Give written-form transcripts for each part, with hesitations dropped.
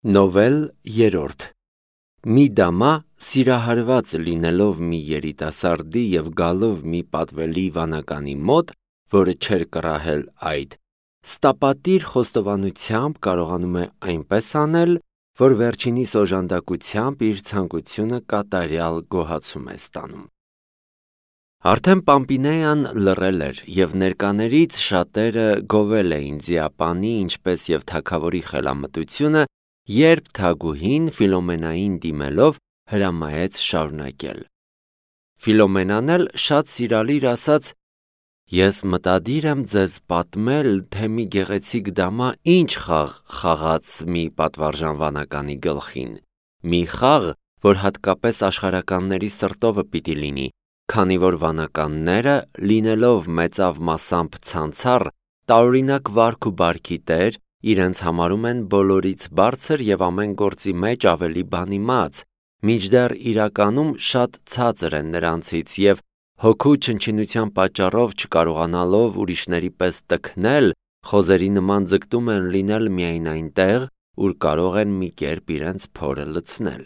Նովել 3 Մի դամա սիրահարված լինելով մի երիտասարդի և գալով մի պատվելի վանականի մոտ, որը չէր կռահել այդ, ստապատիր խոստովանությամբ կարողանում է այնպես անել, որ վերջինիս օժանդակությամբ իր ցանկությունը կատարյալ գոհացում է ստանում։ Արդեն Պամպինեան լռել էր, և ներկաներից շատերը գովել էին ձիապանի, ինչպես և թագավորի խելամտությունը, երբ թագուհին Ֆիլոմենային դիմելով հրամայեց շարունակել։ Ֆիլոմենան էլ շատ սիրալիր ասաց. «Ես մտադիր եմ ձեզ պատմել, թե մի գեղեցիկ դամա ինչ խաղ խաղաց մի պատվարժան վանականի գլխին, մի խաղ, որ հատկապես աշխարհականների սրտովը պիտի լինի, քանի որ վանականները, լինելով մեծավ մասամբ ցանցառ, տարօրինակ վարք ու բարքի տեր, իրենց համարում են բոլորից բարձր և ամեն գործի մեջ ավելի բանիմաց, մինչդեռ իրականում շատ ցածր են նրանցից և հոգու չնչինության պատճառով չկարողանալով ուրիշների պես տքնել, խոզերի նման ձգտում են լինել միայն այնտեղ, ուր կարող են մի կերպ իրենց փորը լցնել։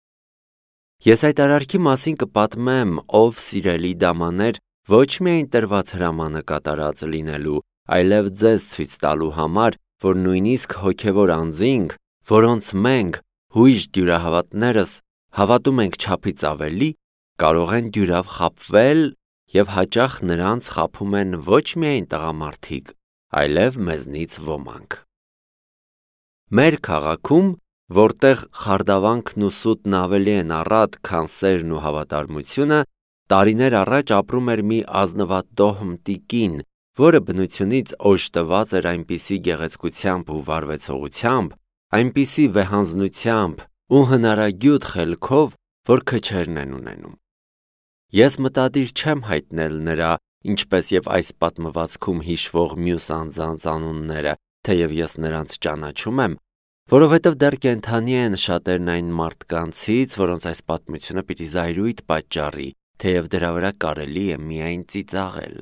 Ես այդ արարքի մասին կպատմեմ, ով սիրելի դամաներ, ոչ միայն տրված հրամանը կատարած լինելու, այլև ձեզ ցույց տալու համար, որ նույնիսկ հոգևոր անձինք, որոնց մենք, հույժ դյուրահավատներս, հավատում ենք չափից ավելի, կարող են դյուրավ խաբվել և հաճախ նրանց խաբում են ոչ միայն տղամարդիկ, այլև մեզնից ոմանք։ Մեր քաղաքում, որտեղ խարդավանքն ու սուտն ավելի են առատ, քան սերն ու հավատարմությունը, տարիներ առաջ ապրում էր մի ազնվատոհմ տիկին, որը բնությունից օժտված էր այնպիսի գեղեցկությամբ ու վարվեցողությամբ, այնպիսի վեհանձնությամբ ու հնարագյուտ խելքով, որ քչերն են ունենում։ Ես մտադիր չեմ հայտնել նրա, ինչպես և այս պատմվածքում հիշվող մյուս անձանց անունները, թեև ես նրանց ճանաչում եմ, որովհետև դեռ կենդանի են շատերն այն մարդկանցից, որոնց այս պատմությունը պիտի զայրույթ պատճառի, թեև դրա վրա կարելի է միայն ծիծաղել։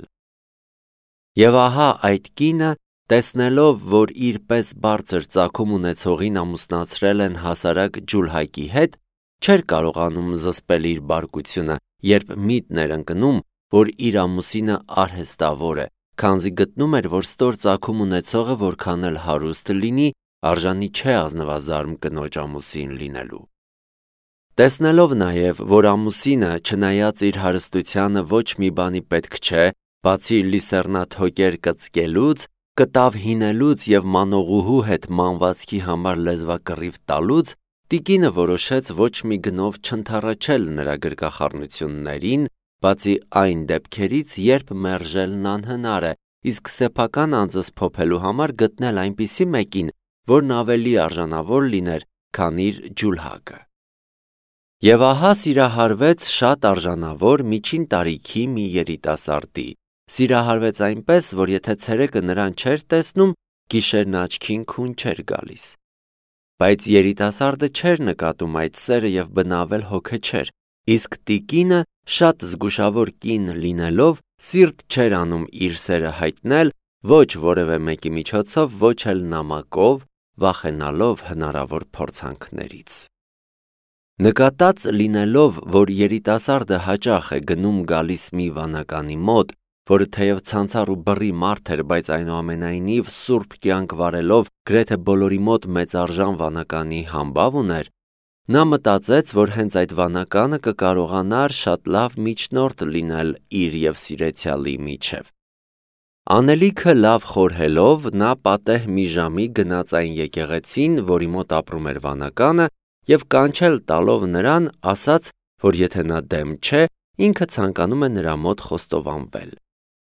Եվ ահա այդ կինը, տեսնելով, որ իր պես բարձր ծագում ունեցողին ամուսնացրել են հասարակ ջուլհակի հետ, չէր կարողանում զսպել իր բարկությունը, երբ միտն էր ընկնում, որ իր ամուսինը արհեստավոր է, քանզի գտնում էր, որ ստոր ծագում ունեցողը որքան էլ հարուստ լինի, արժանի չէ ազնվազարմ կնոջ ամուսին լինելու։ Տեսնելով նաև, որ ամուսինը, չնայած իր հարստությանը, ոչ մի բանի պետք չէ, բացի լիսեռնաթոկեր կծկելուց, կտավ հինելուց և մանողուհու հետ մանվածքի համար լեզվակռիվ տալուց, տիկինը որոշեց ոչ մի գնով չընդառաջել նրա գրկախառնություններին, բացի այն դեպքերից, երբ մերժելն անհնար է, իսկ սեփական անձս փոփելու համար գտնել այնպիսի մեկին, որն ավելի արժանավոր լիներ, քան իր ջուլհակը։ Եվ ահա սիրահարվեց շատ արժանավոր միջին տարիքի մի երիտասարդի, սիրահարվեց այնպես, որ եթե ցերեկը նրան չէր տեսնում, գիշերն աչքին քուն չէր գալիս։ Բայց երիտասարդը չէր նկատում այդ սերը և բնավել հոգը չէր, իսկ տիկինը, շատ զգուշավոր կին լինելով, սիրտ չէր անում իր սերը հայտնել ոչ որևէ մեկի միջոցով, ոչ էլ նամակով, վախենալով հնարավոր փորձանքներից։ Նկատած լինելով, որ երիտասարդը հաճախ է գնում-գալիս մի վանականի մոտ, որը թեև ցանցառ ու բռի մարդ էր, բայց այնուամենայնիվ սուրբ կյանք վարելով գրեթե բոլորի մոտ մեծարժան վանականի համբավ ուներ, նա մտածեց, որ հենց այդ վանականը կկարողանար շատ լավ միջնորդ լինել իր և սիրեցյալի միջև։ Անելիքը լավ խորհելով, նա պատեհ մի ժամի գնաց այն եկեղեցին, որի մոտ ապրում էր վանականը, և կանչել տալով նրան, ասաց, որ եթե նա դեմ չէ, ինքը ցանկանում է նրա մոտ խոստովանվել։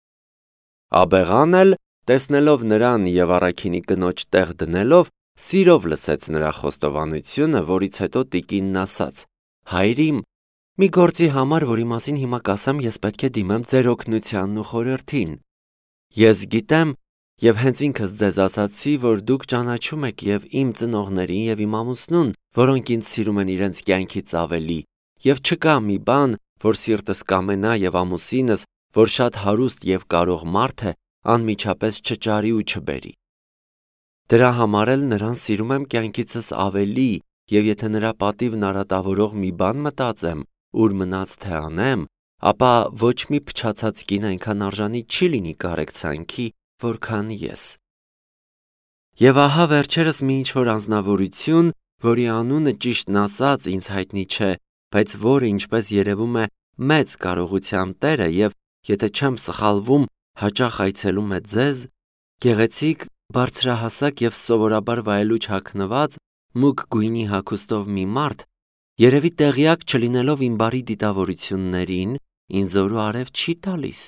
Աբեղան էլ, տեսնելով նրան և առաքինի կնոջ տեղ դնելով, սիրով լսեց նրա խոստովանությունը, որից հետո տիկինն ասաց. «Հայրիմ, մի գործի համար, որի մասին հիմա կասեմ, ես պետք է դիմեմ ձեր օգնությանն ու խորհրդին։ Ես գիտեմ և հենց ինքս ձեզ ասացի, որ դուք ճանաչում եք և իմ ծնողներին և իմ ամուսնուն, որոնք ինձ սիրում են իրենց կյանքից ավելի, և չկա մի բան, որ սիրտս կամենա և ամուսինս, որ շատ հարուստ և կարող մարդ է, անմիջապես չճարի ու չբերի։ Դրա համար էլ նրան սիրում եմ կյանքիցս ավելի, եւ եթե նրա պատիվն արատավորող մի բան մտածեմ, ուր մնաց թե անեմ, ապա ոչ մի փչացած կին այնքան արժանի չի լինի կարեկցանքի, որքան ես։ Եվ ահա վերջերս մի ինչ-որ անձնավորություն, որի անունը ճիշտն ասած ինձ հայտնի չէ, բայց որը ինչպես երևում է մեծ կարողության տեր է եւ եթե չեմ սխալվում, հաճախ այցելում է ձեզ, գեղեցիկ, բարձրահասակ եւ սովորաբար վայելուչ հագնված, մուգ գույնի հագուստով մի մարդ, երևի տեղյակ չլինելով իմ բարի դիտավորություններին, ինձ օրու արև չի տալիս։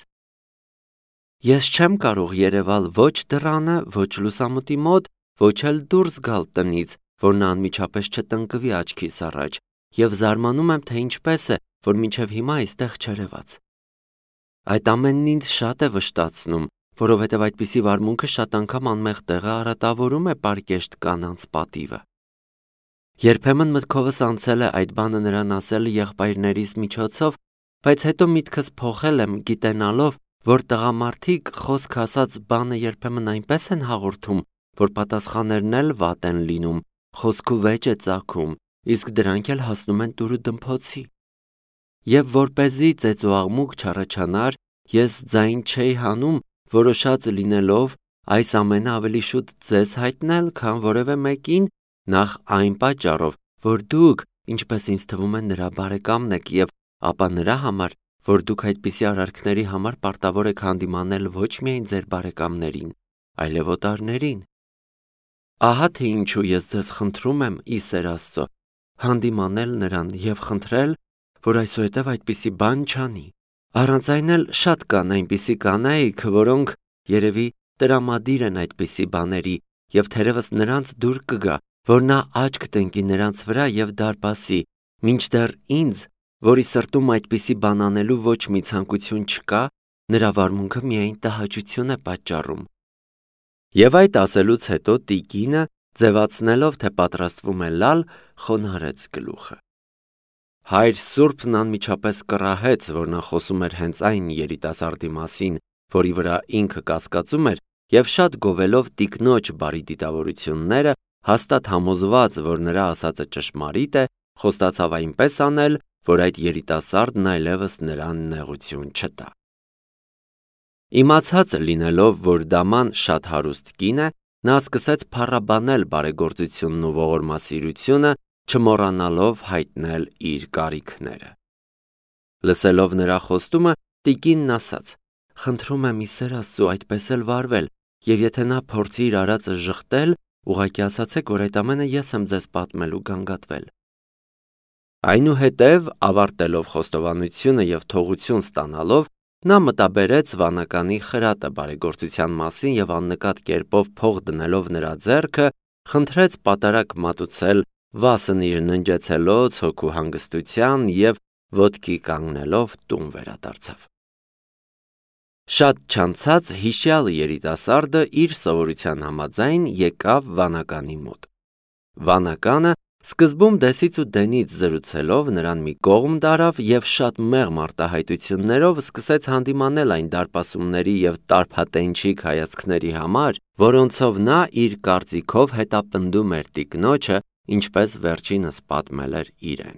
Ես չեմ կարող երևալ ոչ դռանը, ոչ լուսամուտի մոտ, ոչ էլ դուրս գալ տնից, որ նա անմիջապես չտնկվի աչքիս առաջ, եւ զարմանում եմ, թե ինչպես է, որ մինչև հիմա այստեղ չերևաց։ Այդ ամենն ինձ շատ է վշտացնում, որովհետև այդպիսի վարմունքը շատ անգամ անմեղ տեղը արատավորում է պարկեշտ կանանց պատիվը։ Երբեմն մտքովս անցել է այդ բանը նրան ասել եղբայրներիս միջոցով, բայց հետո միտքս փոխել եմ գիտենալով, որ տղամարդիկ խոսք ասած բանը երբեմն այնպես են հաղորդում, որ պատասխաններն էլ վատ են լինում, խոսքու վեճ է ծագում, իսկ դրանք էլ հասնում են տուրը դմփոցի։ Եվ որպեսզի ծեծուաղմուկ չառաջանար, ես ձայն չէի հանում, որոշած լինելով այս ամենը ավելի շուտ ձեզ հայտնել, քան որևէ մեկին, նախ այն պատճառով, որ դուք, ինչպես ինձ թվում է, նրա բարեկամն եք եւ ապա նրա համար, որ դուք այդպիսի արարքների համար պարտավոր եք հանդիմանել ոչ միայն ձեր բարեկամներին, այլև օտարներին։ Ահա թե ինչու ես ձեզ խնդրում եմ, ի սեր Աստծո, հանդիմանել նրան եւ խնդրել, որ այսուհետև այդպիսի բան չանի։ Առանց այն էլ շատ կան այնպիսի կանայք, որոնք երևի տրամադիր են այդպիսի բաների եւ թերևս նրանց դուր կգա, որ նա աչք տնկի նրանց վրա եւ դարպասի, մինչդեռ ինձ, որի սրտում այդպիսի բան անելու ոչ մի ցանկություն չկա, նրա վարմունքը միայն տհաճություն է պատճառում։ Եվ այդ ասելուց հետո տիկինը, ձևացնելով, թե պատրաստվում է լալ, խոնարհեց գլուխը։ Հայր Սուրբն անմիջապես կռահեց, որ նա խոսում էր հենց այն երիտասարդի մասին, որի վրա ինքը կասկածում էր, եւ շատ գովելով տիկնոջ բարի դիտավորությունները, հաստատ համոզված, որ նրա ասածը ճշմարիտ է, խոստացավ այնպես անել, որ այդ երիտասարդն այլևս նրան նեղություն չտա։ Իմացած լինելով, որ դաման շատ հարուստ կին է, նա սկսեց փառաբանել բարեգործությունն ու ողորմասիրությունը, չմոռանալով հայտնել իր կարիքները։ Լսելով նրա խոստումը, տիկինն ասաց. «Խնդրում եմ, ի սեր Աստծո, այդպես էլ վարվել, եւ եթե նա փորձի իր արածը ժխտել, ուղղակի ասացեք, որ այդ ամենը ես եմ ձեզ պատմելու գանգատվել»։ Այնուհետև, ավարտելով խոստովանությունը եւ թողություն ստանալով, նա մտաբերեց վանականի խրատը բարեգործության մասին եւ աննկատ կերպով փող դնելով նրա ձեռքը, խնդրեց պատարակ մատուցել վասն իր ննջեցելոց հոգու հանգստության եւ ոտքի կանգնելով տուն վերադարձավ։ Շատ չանցած հիշյալ երիտասարդը իր սովորության համաձայն եկավ վանականի մոտ։ Վանականը սկզբում դեսից ու դենից զրուցելով նրան մի կողմ դարավ եւ շատ մեղմ արտահայտություններով սկսեց հանդիմանել այն դարպասումների եւ տարփատենչիկ հայացքների համար, որոնցով նա իր կարծիքով հետապնդում էր տիկնոջը, ինչպես վերջինս պատմել էր իրեն։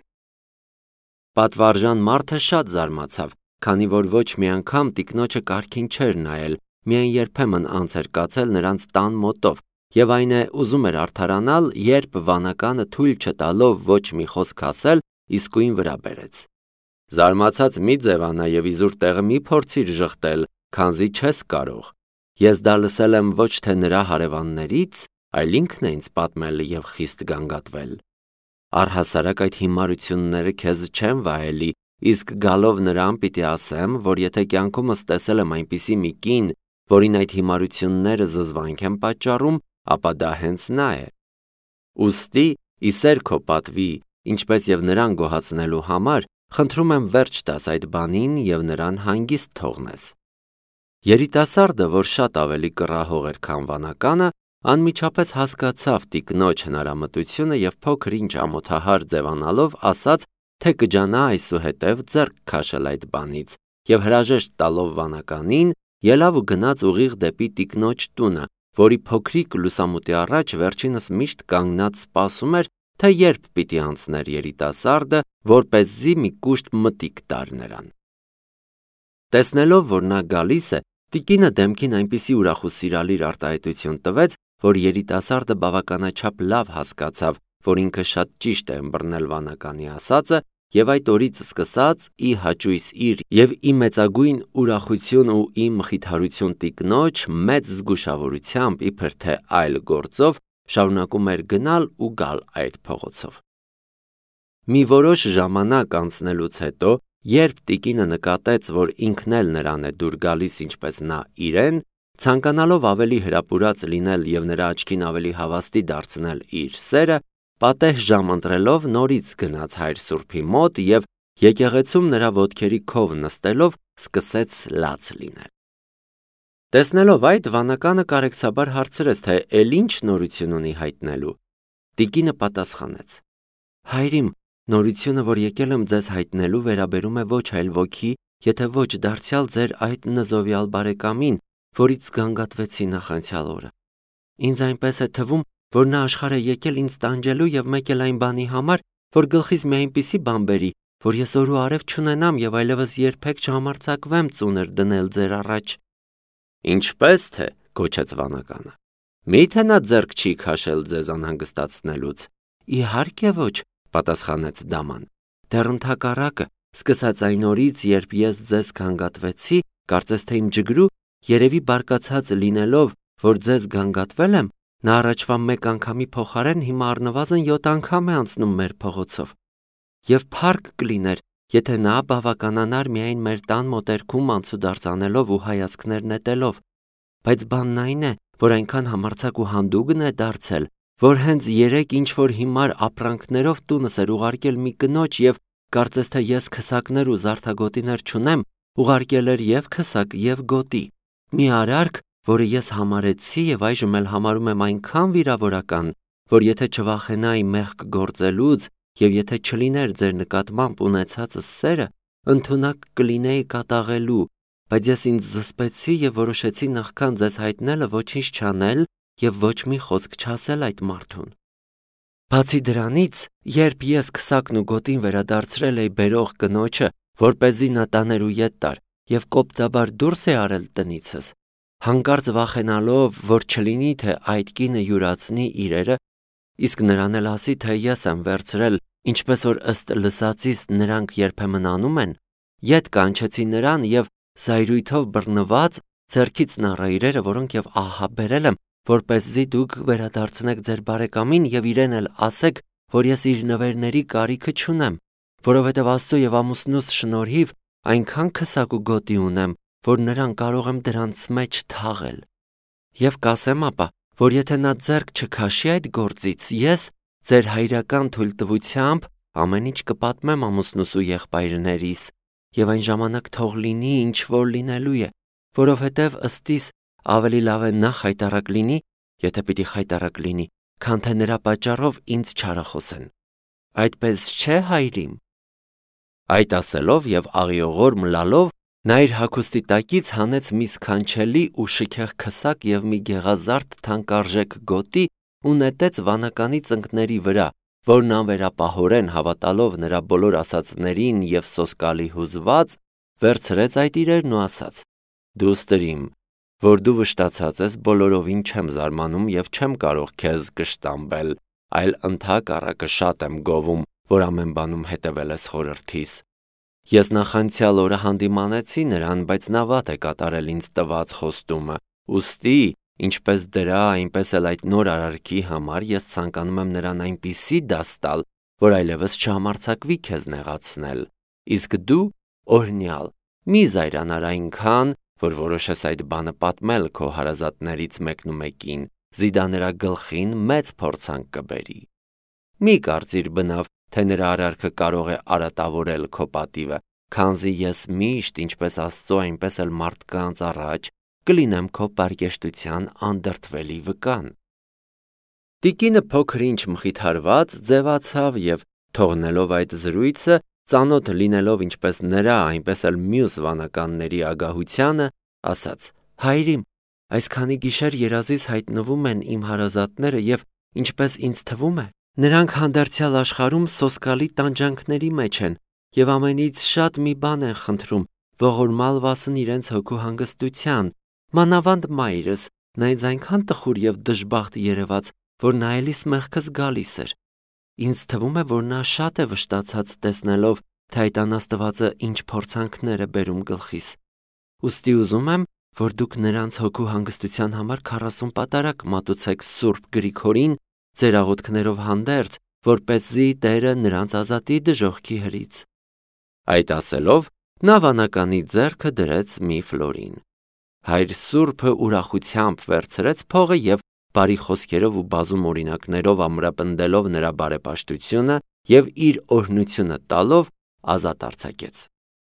Պատվարժան մարդը շատ զարմացավ, քանի որ ոչ մի անգամ տիկնոջը կարգին չէր նայել, միայն երբեմն անց էր կացել նրանց տան մոտով, եւ այն է ուզում էր արդարանալ, երբ վանականը թույլ չտալով ոչ մի խոսք ասել, իսկույն վրա բերեց։ Զարմացած մի ձևանա եւ իզուր տեղը մի փորձիր ժխտել, քանզի չես կարող։ Ես դա լսել եմ ոչ թե նրա հարևաններից, այլ ինքն է ինձ պատմել եւ խիստ գանգատվել։ Առհասարակ այդ հիմարությունները քեզ չեն վայելի, իսկ գալով նրան պիտի ասեմ, որ եթե կյանքումս տեսել եմ այնպիսի մի կին, որին այդ հիմարությունները զզվանք են պատճառում, ապա դա հենց նա է։ Ուստի, ի սեր քո պատվի, ինչպես եւ նրան գոհացնելու համար, խնդրում եմ վերջ տաս այդ բանին եւ նրան հանգիստ թողնես։ Երիտասարդը, որ շատ ավելի կռահող էր, քան վանականը, անմիջապես հասկացավ տիկնոջ հնարամտությունը եւ փոքր ինչ ամոթահար ձևանալով ասաց, թե կջանա այսուհետև ձեռք քաշել այդ բանից եւ հրաժեշտ տալով վանականին, ելավ ու գնաց ուղիղ դեպի տիկնոջ տունը, որի փոքրիկ լուսամուտի առաջ վերջինս միշտ կանգնած սպասում էր, թե երբ պիտի անցներ երիտասարդը, որպեսզի մի կուշտ մտիկ տար նրան։ Տեսնելով, որ նա գալիս է, տիկինը դեմքին այնպիսի ուրախ ու սիրալիր արտահայտություն տվեց, որ երիտասարդը բավականաչափ լավ հասկացավ, որ ինքը շատ ճիշտ է ըմբռնել վանականի ասածը, եւ այդ օրից սկսած ի հաճույս իր եւ ի մեծագույն ուրախություն ու ի մխիթարություն տիկնոջ մեծ զգուշավորությամբ իբր թե այլ գործով շարունակում էր գնալ ու գալ այդ փողոցով։ Մի որոշ ժամանակ անցնելուց հետո, երբ տիկինը նկատեց, որ ինքն էլ նրան է դուր գալիս ինչպես նա իրեն, ցանկանալով ավելի հրապուրած լինել եւ նրա աչքին ավելի հավաստի դարձնել իր սերը, պատեհ ժամ ընտրելով նորից գնաց հայր Սուրբի մոտ եւ եկեղեցում նրա ոտքերի քով նստելով սկսեց լաց լինել։ Տեսնելով այդ, վանականը կարեկցաբար հարցրեց, թե «Էլ ինչ նորություն ունի հայտնելու»։ Տիկինը պատասխանեց. «Հայրիմ, նորությունը, որ եկել եմ ձեզ հայտնելու, վերաբերում է ոչ այլ ոգի, եթե ոչ դարձյալ ձեր այդ նզովյալ բարեկամին, որից գանգատվեցի նախանցյալ օրը։ Ինձ այնպես է թվում, որ նա աշխարհ է եկել ինձ տանջելու եւ մեկ էլ այն բանի համար, որ գլխիս մի այնպիսի բան բերի, որ ես օր ու արև չունենամ եւ այլևս երբեք չհամարձակվեմ ծուներ դնել ձեր առաջ»։ «Ինչպես թե», գոչեց վանականը։ «Մի՞թե նա ձեռք չի քաշել ձեզ անհանգստացնելուց»։ «Իհարկե ոչ», պատասխանեց դաման։ «Դեռ ընդհակառակը, սկսած այն օրից, երբ ես ձեզ գանգատվեցի, կարծես թե իմ ջգրու, երևի բարկացած լինելով, որ ձեզ գանգատվել եմ, նա առաջվա մեկ անգամի փոխարեն հիմա առնվազն 7 անգամ է անցնում մեր փողոցով։ Եվ փառք կլիներ, եթե նա բավականանար միայն մեր տան մոտերքում անցուդարձ անելով ու հայացքներ նետելով, բայց բանն այն է, որ այնքան համարձակ ու հանդուգն է դարձել, որ հենց երեկ ինչ-որ հիմար ապրանքներով տունս էր ուղարկել մի կնոջ եւ կարծես թե ես քսակներ ու զարդագոտիներ չունեմ, ուղարկել էր եւ քսակ եւ գոտի։ Մի արարք, որը ես համարեցի եւ այժմ էլ համարում եմ այնքան վիրավորական, որ եթե չվախենայի մեղք գործելուց եւ եթե չլիներ ձեր նկատմամբ ունեցածս սերը, ընդունակ կլինեի կատաղելու, բայց ես ինձ զսպեցի եւ որոշեցի նախքան ձեզ հայտնելը ոչինչ չանել եւ ոչ մի խոսք չասել այդ մարդուն։ Բացի դրանից, երբ ես քսակն ու գոտին վերադարձրել էի բերող կնոջը, որպեսզի նա տաներ ու ետ տար եւ կոպտաբար դուրս է արել տնիցս, հանկարծ վախենալով, որ չլինի թե այդ կինը յուրացնի իրերը, իսկ նրան էլ ասի, թե ես եմ վերցրել, ինչպես որ ըստ լսածիս նրանք երբեմն անում են, ետ կանչեցի նրան եւ զայրույթով բռնված ձեռքից նառա իրերը, որոնք եւ ահա բերել եմ, որպեսզի դուք վերադարձնեք ձեր բարեկամին եւ իրեն էլ ասեք, որ ես իր նվերների կարիքը չունեմ, որովհետեւ Աստծո եւ ամուսնուս շնորհիվ այնքան քսակ ու գոտի ունեմ, որ նրան կարող եմ դրանց մեջ թաղել։ Եվ կասեմ ապա, որ եթե նա ձեռք չքաշի այդ գործից, ես ձեր հայրական թույլտվությամբ ամեն ինչ կպատմեմ ամուսնուս ու եղբայրներիս, եւ այն ժամանակ թող լինի ինչ որ լինելու է, որովհետեւ ըստիս ավելի լավ է նա խայտարակ լինի, եթե պիտի խայտարակ լինի, քան թե նրա պատճառով ինձ չարախոսեն։ Այդպես չէ, հայրիմ։ Այդ ասելով եւ աղիողոր մլալով, նա իր հագուստի տակից հանեց մի սքանչելի ու շքեղ քսակ եւ մի գեղազարդ թանկարժեք գոտի ու նետեց վանականի ծնկների վրա, որն անվերապահորեն հավատալով նրա բոլոր ասածներին եւ սոսկալի հուզված, վերցրեց այդ իրերն ու ասաց. «Դու ստրիմ, որ դու վշտացած ես, բոլորովին չեմ զարմանում եւ չեմ կարող քեզ կշտամբել, այլ ընդհակառակը շատ եմ գովում, որ ամեն բանում հետևել ես խորհրդիս։ Ես նախանցյալ օրը հանդիմանեցի նրան, բայց նա վատ է կատարել ինձ տված խոստումը, ուստի ինչպես դրա, այնպես էլ այդ նոր արարքի համար ես ցանկանում եմ նրան այնպիսի դաս տալ, որ այլևս չհամարձակվի քեզ նեղացնել։ Իսկ դու, օրհնյալ, մի զայրանար այնքան, որ որոշես այդ բանը պատմել քո հարազատներից մեկն ու մեկին, զիդա նրա գլխին մեծ փորձանք կբերի։ Մի կարծիր բնավ, թե նրա արարքը կարող է արատավորել քո պատիվը, քանզի ես միշտ, ինչպես Աստծո, այնպես էլ մարդկանց առաջ կլինեմ քո պարկեշտության անդրդվելի վկան։ Տիկինը փոքր ինչ մխիթարված ձևացավ եւ թողնելով այդ զրույցը, ծանոթ լինելով ինչպես նրա, այնպես էլ մյուս վանականների ագահությանը, ասաց. «Հայրիմ, Այսքանի գիշեր երազից հայտնվում են իմ հարազատները եւ, ինչպես ինձ թվում է, նրանք հանդերձյալ աշխարհում սոսկալի տանջանքների մեջ են եւ ամենից շատ մի բան են խնդրում, ողորմալ վասն իրենց հոգու հանգստության, մանավանդ մայրս, նա ինձ այնքան տխուր եւ դժբախտ երևաց, որ նայելիս մեղքս գալիս էր։ Ինձ թվում է, որ նա շատ է վշտացած տեսնելով, թե այդ անաստվածը ինչ փորձանքներ է բերում գլխիս։ Ուստի ուզում եմ, որ դուք նրանց հոգու հանգստության համար 40 պատարակ մատուցեք Սուրբ Գրիգորին ձեր աղոթքներով հանդերձ, որպեսզի Տերը նրանց ազատի դժոխքի հրից։ Այդ ասելով, նա վանականի ձեռքը դրեց մի ֆլորին։ Հայր Սուրբը ուրախությամբ վերցրեց փողը եւ բարի խոսքերով ու բազում օրինակներով ամրապնդելով նրա բարեպաշտությունը եւ իր օրհնությունը տալով ազատ արձակեց։